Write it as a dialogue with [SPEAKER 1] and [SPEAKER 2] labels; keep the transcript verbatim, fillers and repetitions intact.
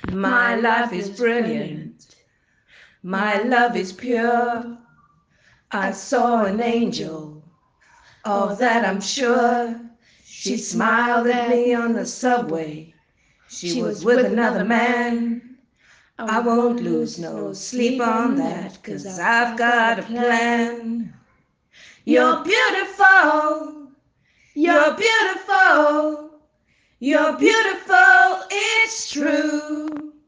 [SPEAKER 1] My life is brilliant. My love is pure. I saw an angel. Of that I'm sure. She smiled at me on the subway. She was with another man. I won't lose no sleep on that, 'cause I've got a plan. You're beautiful. You're beautiful. You're beautiful, it's true.